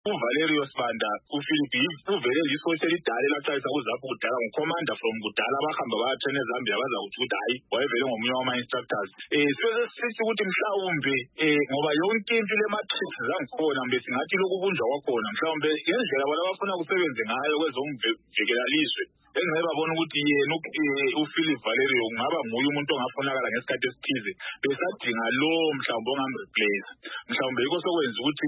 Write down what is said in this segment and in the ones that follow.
uValerio Sibanda uPhilip uvele lisotshe lidala elaqalisa kuzapho kudala ngocommander from kudala abahamba bayathena eZambia baza ukuthi hayi wayevele ngomunye wama-instructors. Sithi ukuthi mhlawumbe ngoba yonke into le-matrix zangikhona mbe singathi lokubunjwa kwakhona mhlawumbe ngendlela bona abafuna kusebenze ngayo kwezomvikelaliswe engingabona ukuthi yena uPhilip Valerio kungaba nguye umuntu ongafonakala ngesikhathi esithize besadinga lo mhlawumbe ongamreplace mhlawumbe yiko sokwenza ukuthi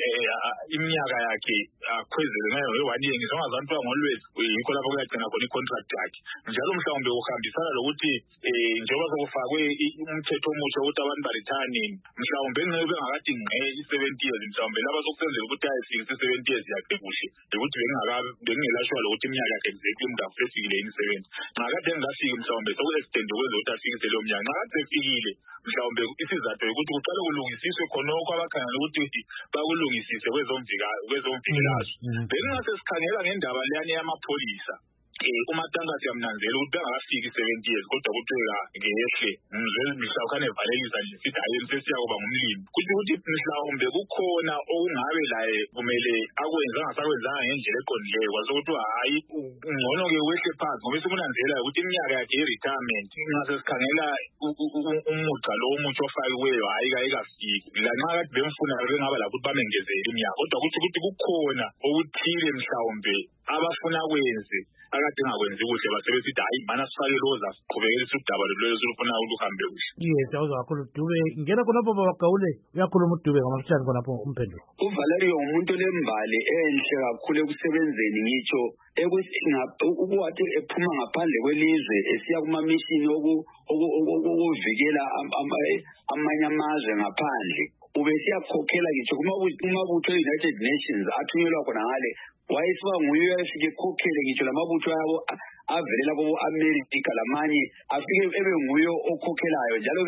iminyaka yakhe akhwezele ngayo nge-1 year ngizongazantu ngolwezi yikho lapho kuyagcina khona i-contract yakhe njalo mhlawumbe uhambisana lokuthi njengoba sokufakwe umthetho omusha ukuthi abantu baretire nini mhlawumbe bengakade ngqe i-70 years mhlawumbe laba sokusenzela ukuthi ayifikise i-70 years yakhe kuhle ukuthi bengingelashwa lokuthi iminyaka yakhe exactly afikile yini 70 ngakade engafiki mhlawumbe soku-extend ukwenza ukuthi afikise leyo mnyaka ngakade efikile mhlawumbe isizathu ukuthi kuqale kulungisiswe khonokho abakhangela ukuthi bakulungisise kwezomvikelazwe bengingase sikhangela ngendaba leyani yamapholisa uMatanga siyamnanzela ukuthi bengakafiki 70 years kodwa kuthiwa ngehle mhlawumbe evalelisa nje sithi hayi sesiyakuba ngumlimi kuthi mhlawumbe kukhona okungabe laye kumele akwenza angasakwenzanga ngendlela eqondileyo kwasokuthi hayi ngcono ke wehle phansi ngoba sekunanzela ukuthi iminyaka yakhe ye-retirement ngase sikhangela umugqa lo omutsho ofakiweyo hayi kayikafiki lanxa kade bemfuna bengaba lapho ukuthi bamengezele iminyaka kodwa ukuthi kukhona okuthile mhlawumbe abafuna kwenze akade ngakwenzi kuhle basebesithi hayi mana sifake loza siqhubekele udaba lelo solufuna ukuhambe kuhle. Yes, awuzakhulu Dube ngena khonapho babagawule uyakhuluma uDube ngamafutshane khonapho umphendulo. uValerio umuntu lembali enhle kakhulu ekusebenzeni ngitsho ukuwathi ephuma ngaphandle kwelizwe esiya kuma-mission okuvikela amanye amazwe ngaphandle ubesiyakhokhela ngitsho kumabutho e-United Nations athunyelwa khona ngale wayesiba nguye efike ekhokhele ngitsho lamabutho yabo avelela kubo-America lamanye afike ebe nguye okhokhelayo njalo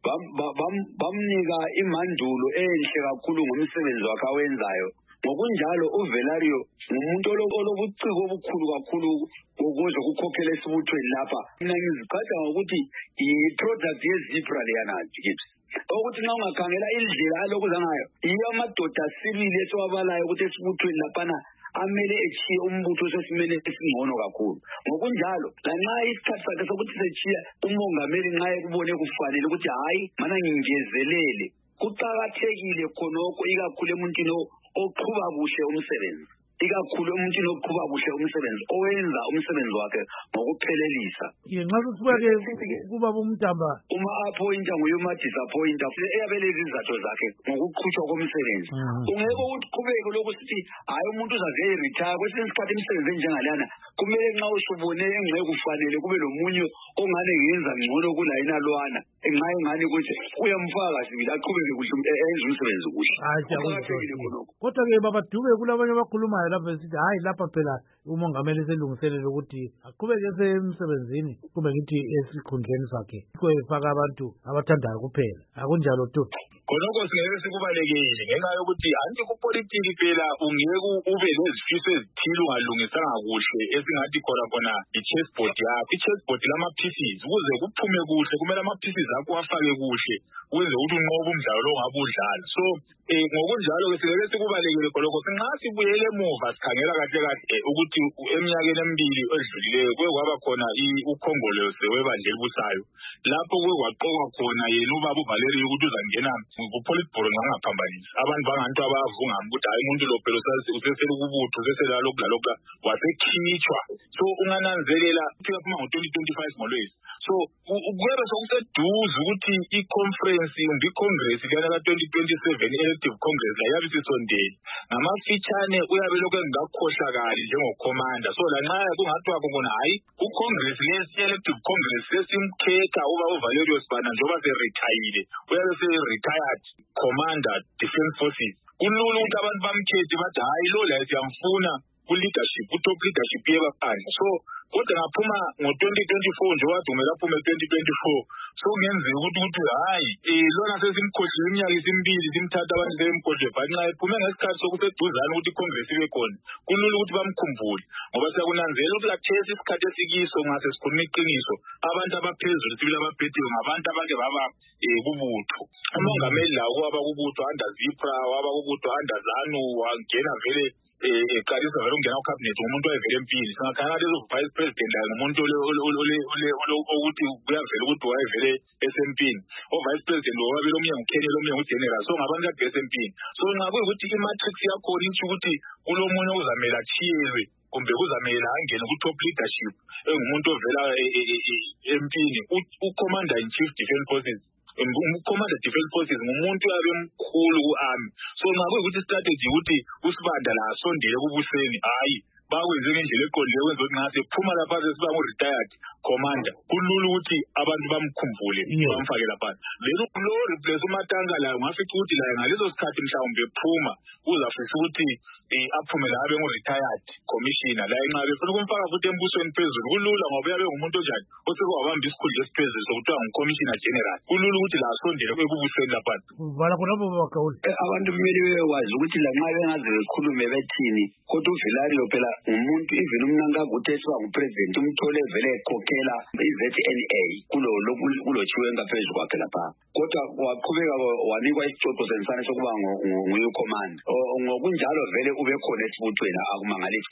bamnika imandulo enhle kakhulu ngomsebenzi wakhe awenzayo. Ngokunjalo uValerio ngumuntu olobuciko obukhulu kakhulu ukuze kukhokhele esibuthweni lapha. Mina ngiziqhaza ngokuthi i-product ye-Zipra leyana kithi ukuthi nxa ungakhangela indlela alokuza ngayo iyo amadoda sibili esiwabalayo ukuthi esibuthweni laphana amele echiye umbutho sesimele esingcono kakhulu. Ngokunjalo lanxa isikhathi sakhe sokuthi sechiya umongameli nxa ekubone kufanele ukuthi hayi mana ngingezelele kuqakathekile khonokho ikakhulu emuntwini oqhuba kuhle umsebenzi owenza umsebenzi wakhe ngokuphelelisa. Nxa sisibuya kuba umntamba uma-appointa nguye uma-disappointa eyabeleza izizathu zakhe ngokuqhutshwa komsebenzi. Ungeke uqhubeke lokhu sithi hayi umuntu uzaze eritire kwesinye isikhathi imisebenzi enjengalana kumele nxa usubone engeke kufanele kube lomunye ongane ngenza ngcono kulayina lwana engane ukuthi uyamfaka sibili aqhubeke kuhle enze umsebenzi kuhle. Kodwa-ke Baba Dube kulabanye abakhulumayo lapha sithi hayi lapha phela umongameli selungiselele ukuthi aqhubeke esemsebenzini kumbe ngithi esikhundleni sakhe efaka abantu abathandayo kuphela akunjalo tu. Khonokho singeke sikubalekile ngenxa yokuthi anti kupolitiki phela ungeke ube lezifiso ezithile ungalungisanga kuhle esingathi khona i-chessboard yakho i-chessboard lama-pieces ukuze kuphume kuhle kumele ama-pieces akho afake kuhle ukuze ukuthi unqobe umdlalo lo ongabe udlala. So ngokunjalo-ke singeke sikubalekile khonokho nxa sibuyele emuva sikhangela kahle ukuthi eminyakeni emibili edlulileyo kuye kwaba khona ukhongolose webandla elibusayo lapho kuye kwaqokwa khona yena ubaba uValerio ukuthi uzangena ku-politburo ngangaphambanisi abantu bangantu abavungama ukuthi hayi umuntu lo phela useselukubutho useselalokhu wasekhitshwa. So ungananzelela phuma ngo-2025 ngolwezi so kuyabe sokuseduze ukuthi i-conference kumbe i-congress lana ka-2027 elective congress la yabe sisondele ngamafitshane uyabe lokhu engakhohlakali njengocommander. So lanxa kungathiwa khona hayi ku-congress lesi-elective congress sesimkhetha uba uValerio Sibanda njengoba seretayile uyabe se-retired commander defense forces kulula ukuthi abantu bamkhethe bathi hayi lo la siyamfuna ku-leadership, ku-top leadership yebaphandle. So kodwa ngaphuma ngo-2024 nje wadumela aphume 2024. So kungenzeka ukuthi hayi lona sesimkhohlile iminyaka isimbili simthatha abantu semkhohlwe but nxa ephume ngesikhathi sokuseduzane ukuthi icongress ibe khona kulula ukuthi bamkhumbule ngoba siyakunanzela ukulathesa isikhathi esikiso ngase sikhuluma iqiniso abantu abaphezulu sibili abaphethiwe ngabantu abake baba kubutho. Umongameli lawo waba kubutho under Zipra, waba kubutho under ZANU, wangena vele eqalisa vele ungena ku-cabinet ngumuntu wayevele empini. Singakhangela lezo vice president laye ngumuntu ukuthi kuyavela ukuthi wayevele esempini. O-vice president wababili omunye nguKenel omunye ngugeneral, so ngabantu kade besempini. So nxa kuyikuthi i-matrix yakhona itsho ukuthi kulomunye uzamele athiyelwe kumbe kuzamele angene ku-top leadership engumuntu ovela empini, uCommander in Chief Defence Forces. Commander Defence Forces ngumuntu yabe mkhulu ku-army. So nxa kuyikuthi strategy ukuthi uSibanda la asondele kubuseni, hayi bakwenze ngendlela eqondile kwenza ukuthi ngase phuma lapha sesiba ngu-retired commander kulula ukuthi abantu bamkhumbule bamfake lapha. Then lo replace uMatanga layo ngafica ukuthi laye ngaleso sikhathi mhlawumbe ephuma uzafisa ukuthi aphume la abe ngu-retired commissioner laye nxa befuna ukumfaka futhi embusweni phezulu kulula ngoba uyabe ngumuntu onjani osekuwabamba isikhundla esiphezulu sokuthiwa ngu-commissioner general. Kulula ukuthi la asondele ekubusweni lapha. Vala khonapho bakakhulu. Abantu kumele bewazi ukuthi lanxa bengaze bekhulume bethini kodwa uVilari phela umuntu even umnankazi utheswa ngupresident umthole vele ekhokhela i-ZNA kulo chiwenga phezulu kwakhe lapha kodwa waqhubeka wanikwa isicoco sensane sokuba nguye ucommand ngokunjalo vele ube khona esibuthweni akumangalisi.